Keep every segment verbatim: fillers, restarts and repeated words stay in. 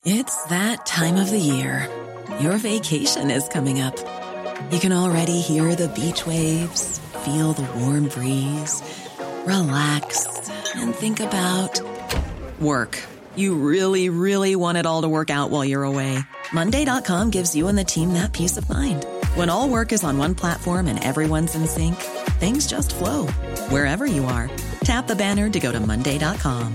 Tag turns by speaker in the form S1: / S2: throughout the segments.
S1: It's that time of the year. Your vacation is coming up. You can already hear the beach waves, feel the warm breeze, relax, and think about work. You really, really want it all to work out while you're away. Monday dot com gives you and the team that peace of mind. When all work is on one platform and everyone's in sync, things just flow. Wherever you are, tap the banner to go to Monday dot com.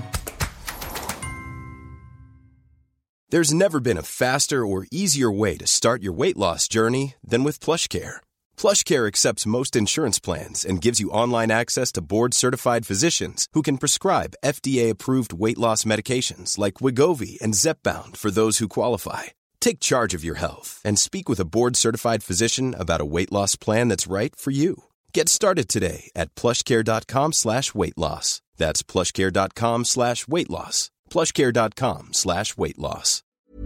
S2: There's never been a faster or easier way to start your weight loss journey than with PlushCare. PlushCare accepts most insurance plans and gives you online access to board-certified physicians who can prescribe F D A-approved weight loss medications like Wegovy and Zepbound for those who qualify. Take charge of your health and speak with a board-certified physician about a weight loss plan that's right for you. Get started today at plushcare.com slash weight loss. That's plushcare.com slash weight loss. plushcare.com slash weight loss.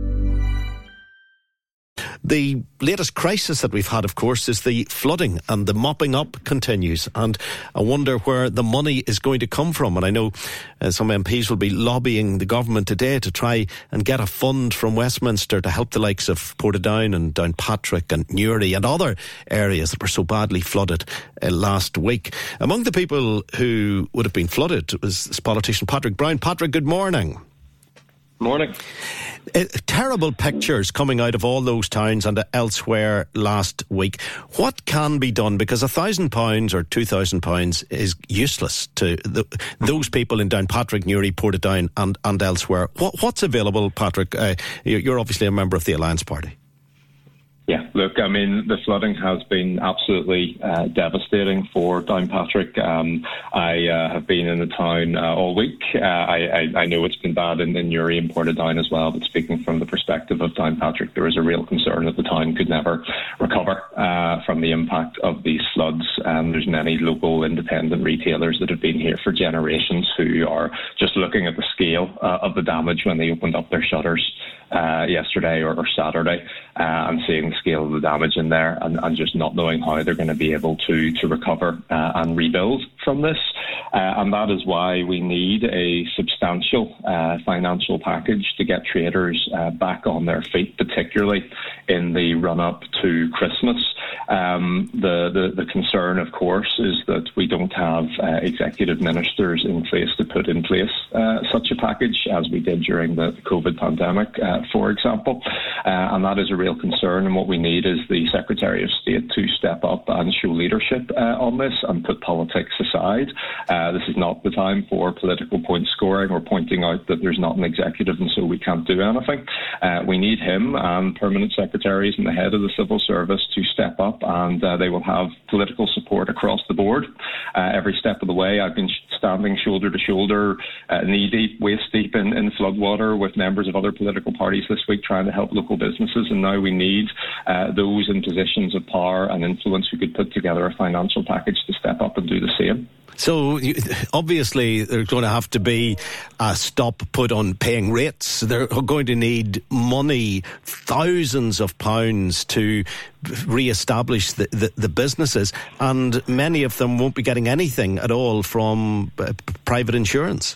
S3: The latest crisis that we've had, of course, is the flooding, and the mopping up continues. And I wonder where the money is going to come from. And I know uh, some M Ps will be lobbying the government today to try and get a fund from Westminster to help the likes of Portadown and Downpatrick and Newry and other areas that were so badly flooded uh, last week. Among the people who would have been flooded was this politician Patrick Brown. Patrick, good morning.
S4: Morning.
S3: Uh, terrible pictures coming out of all those towns and elsewhere last week. What can be done? Because a thousand pounds or two thousand pounds is useless to the, those people in Downpatrick, Newry, Portadown and, and elsewhere. What, what's available, Patrick? Uh, you're obviously a member of the Alliance Party.
S4: Yeah, look, I mean, the flooding has been absolutely uh, devastating for Downpatrick. Um, I uh, have been in the town uh, all week. Uh, I, I, I know it's been bad in, in Newry and Portadown as well, but speaking from the perspective of Downpatrick, there is a real concern that the town could never recover uh, from the impact of these floods. Um, there's many local independent retailers that have been here for generations who are just looking at the scale uh, of the damage when they opened up their shutters uh, yesterday or, or Saturday uh, and seeing the scale of the damage in there and, and just not knowing how they're going to be able to to recover uh, and rebuild from this. Uh, and that is why we need a substantial uh, financial package to get traders uh, back on their feet, particularly in the run-up to Christmas. Um, the, the, the concern, of course, is that we don't have uh, executive ministers in place to put in place uh, such a package as we did during the COVID pandemic, uh, for example. Uh, and that is a real concern. And what we need is the Secretary of State to step up and show leadership uh, on this and put politics aside. Uh, this is not the time for political point scoring or pointing out that there's not an executive and so we can't do anything. Uh, we need him and permanent secretaries and the head of the civil service to step up, and uh, they will have political support across the board uh, every step of the way. I've been standing shoulder to shoulder, uh, knee deep, waist deep in, in floodwater with members of other political parties this week trying to help local businesses, and now we need uh, those in positions of power and influence who could put together a financial package to step up and do the same.
S3: So obviously there's going to have to be a stop put on paying rates. They're going to need money, thousands of pounds to re-establish the, the, the businesses, and many of them won't be getting anything at all from uh, private insurance.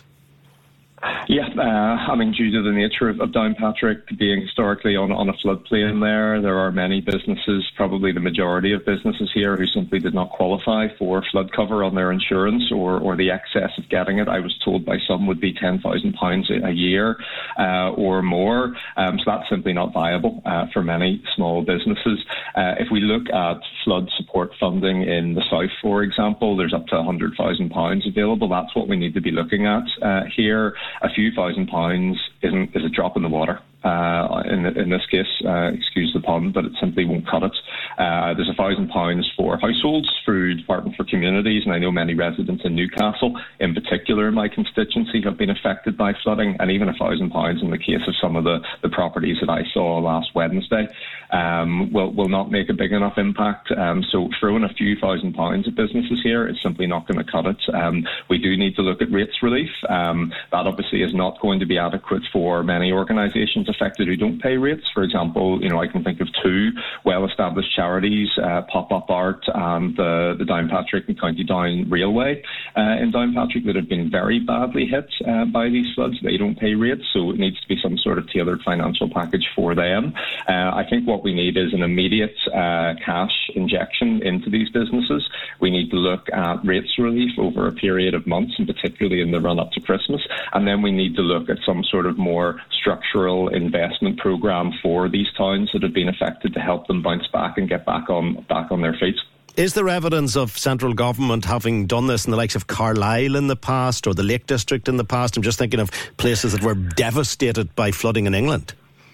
S4: Yeah, uh, I mean, due to the nature of, of Downpatrick being historically on, on a floodplain there, there are many businesses, probably the majority of businesses here, who simply did not qualify for flood cover on their insurance or, or the excess of getting it. I was told by some would be ten thousand pounds a year uh, or more. Um, so that's simply not viable uh, for many small businesses. Uh, if we look at flood support funding in the south, for example, there's up to one hundred thousand pounds available. That's what we need to be looking at uh, here. A few thousand pounds isn't is a drop in the water. Uh, in, in this case, uh, excuse the pun, but it simply won't cut it. Uh, there's a thousand pounds for households through Department for Communities, and I know many residents in Newcastle, in particular in my constituency, have been affected by flooding, and even a thousand pounds in the case of some of the, the properties that I saw last Wednesday. um, will, will not make a big enough impact. Um, so throwing a few thousand pounds at businesses here is simply not going to cut it. Um, we do need to look at rates relief. Um, that obviously is not going to be adequate for many organisations affected who don't pay rates. For example, you know, I can think of two well-established charities, uh, Pop-Up Art and the, the Downpatrick and County Down Railway uh, in Downpatrick, that have been very badly hit uh, by these floods. They don't pay rates, so it needs to be some sort of tailored financial package for them. Uh, I think what we need is an immediate uh, cash injection into these businesses. We need to look at rates relief over a period of months, and particularly in the run-up to Christmas. And then we need to look at some sort of more structural investment programme for these towns that have been affected to help them bounce back and get back on back on their feet.
S3: Is there evidence of central government having done this in the likes of Carlisle in the past or the Lake District in the past? I'm just thinking of places that were devastated by flooding in England.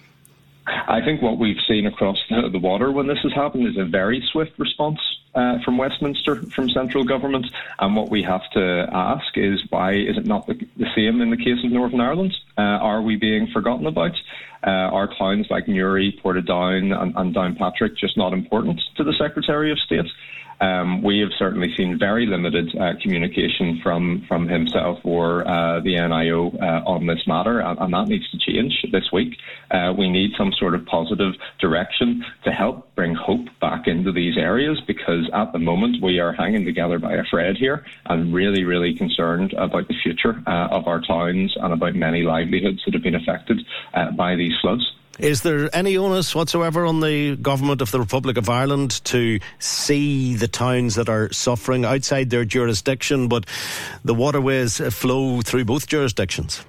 S4: I think what we've seen across the, the water when this has happened is a very swift response uh, from Westminster, from central government. And what we have to ask is, why is it not the, the same in the case of Northern Ireland? Uh, are we being forgotten about? Uh, are towns like Newry, Portadown and, and Downpatrick just not important to the Secretary of State? Um, we have certainly seen very limited uh, communication from, from himself or uh, the N I O uh, on this matter, and, and that needs to change this week. Uh, we need some sort of positive direction to help bring hope back into these areas, because at the moment we are hanging together by a thread here, and really, really concerned about the future uh, of our towns and about many livelihoods that have been affected uh, by these floods.
S3: Is there any onus whatsoever on the government of the Republic of Ireland to see the towns that are suffering outside their jurisdiction, but the waterways flow through both jurisdictions?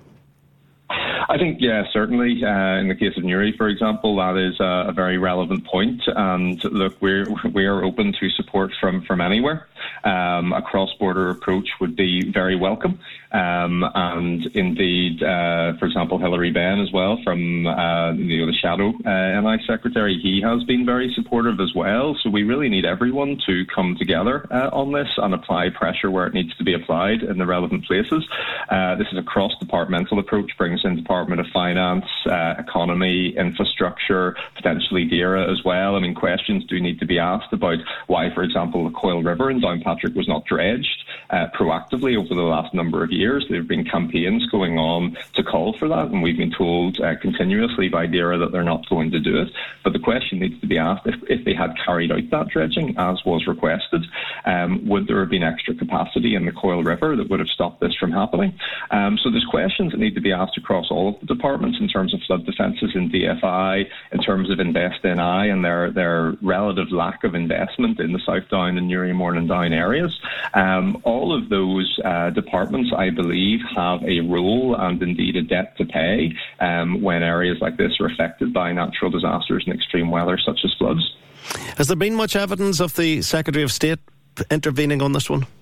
S4: I think, yeah, certainly. Uh, in the case of Newry, for example, that is a, a very relevant point. And look, we're, we are open to support from, from anywhere. Um, a cross-border approach would be very welcome. Um, and indeed, uh, for example, Hilary Benn as well, from uh, you know, the Shadow uh, N I Secretary, he has been very supportive as well. So we really need everyone to come together uh, on this and apply pressure where it needs to be applied in the relevant places. Uh, this is a cross-departmental approach, brings in Department of Finance, uh, economy, infrastructure, potentially DAERA as well. I mean, questions do need to be asked about why, for example, the Coyle River in Downpatrick was not dredged uh, proactively over the last number of years. There have been campaigns going on to call for that, and we've been told uh, continuously by DAERA that they're not going to do it. But the question needs to be asked, if, if they had carried out that dredging as was requested, um, would there have been extra capacity in the Coyle River that would have stopped this from happening? Um, so there's questions that need to be asked across all of the departments in terms of flood defences in D F I, in terms of Invest N I and their, their relative lack of investment in the South Down and Newry Morning Down areas. Um, all of those uh, departments, I believe, have a role and indeed a debt to pay um, when areas like this are affected by natural disasters and extreme weather such as floods.
S3: Has there been much evidence of the Secretary of State intervening on this one?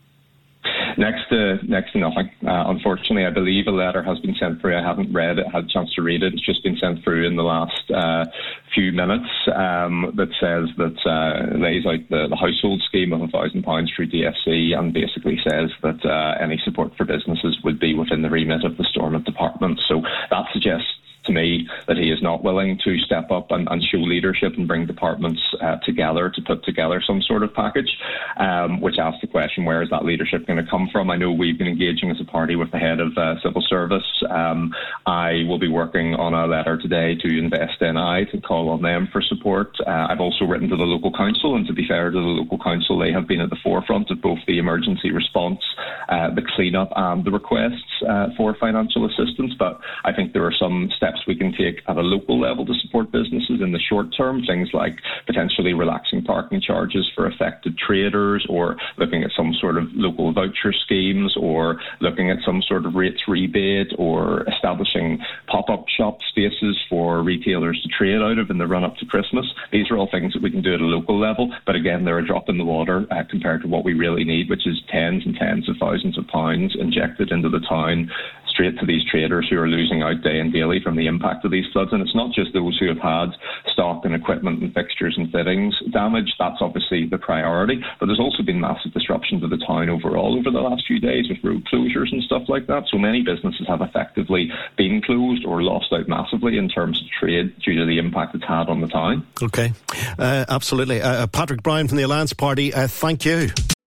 S4: Next to, next to nothing. Uh, unfortunately, I believe a letter has been sent through. I haven't read it, had a chance to read it. It's just been sent through in the last uh, few minutes um, that says that uh, lays out the, the household scheme of one thousand pounds through D F C and basically says that uh, any support for businesses would be within the remit of the Stormont Department. So that suggests to me that he is not willing to step up and, and show leadership and bring departments uh, together to put together some sort of package, um, which asks the question, where is that leadership going to come from? I know we've been engaging as a party with the head of uh, civil service. Um, I will be working on a letter today to Invest N I to call on them for support. Uh, I've also written to the local council, and to be fair to the local council, they have been at the forefront of both the emergency response, uh, the clean-up and the requests uh, for financial assistance. But I think there are some steps we can take at a local level to support businesses in the short term, things like potentially relaxing parking charges for affected traders, or looking at some sort of local voucher schemes, or looking at some sort of rates rebate, or establishing pop-up shop spaces for retailers to trade out of in the run-up to Christmas. These are all things that we can do at a local level, but again, they're a drop in the water uh, compared to what we really need, which is tens and tens of thousands of pounds injected into the town straight to these traders who are losing out day and daily from the impact of these floods. And it's not just those who have had stock and equipment and fixtures and fittings damage. That's obviously the priority. But there's also been massive disruption to the town overall over the last few days with road closures and stuff like that. So many businesses have effectively been closed or lost out massively in terms of trade due to the impact it's had on the town.
S3: OK, uh, absolutely. Uh, Patrick Bryan from the Alliance Party, uh, thank you.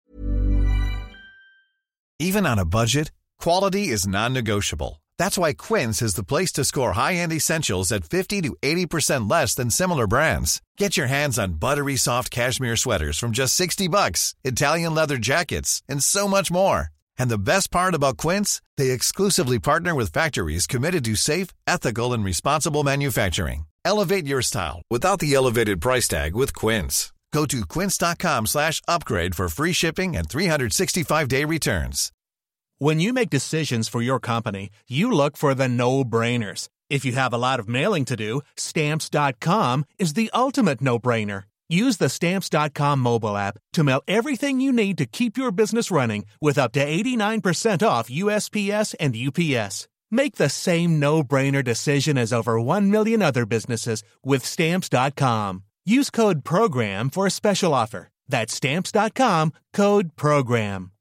S5: Even on a budget, quality is non-negotiable. That's why Quince is the place to score high-end essentials at fifty to eighty percent less than similar brands. Get your hands on buttery soft cashmere sweaters from just sixty bucks, Italian leather jackets, and so much more. And the best part about Quince, they exclusively partner with factories committed to safe, ethical, and responsible manufacturing. Elevate your style without the elevated price tag with Quince. Go to quince.com slash upgrade for free shipping and three sixty-five day returns.
S6: When you make decisions for your company, you look for the no-brainers. If you have a lot of mailing to do, Stamps dot com is the ultimate no-brainer. Use the Stamps dot com mobile app to mail everything you need to keep your business running with up to eighty-nine percent off U S P S and U P S. Make the same no-brainer decision as over one million other businesses with Stamps dot com. Use code PROGRAM for a special offer. That's Stamps dot com, code PROGRAM.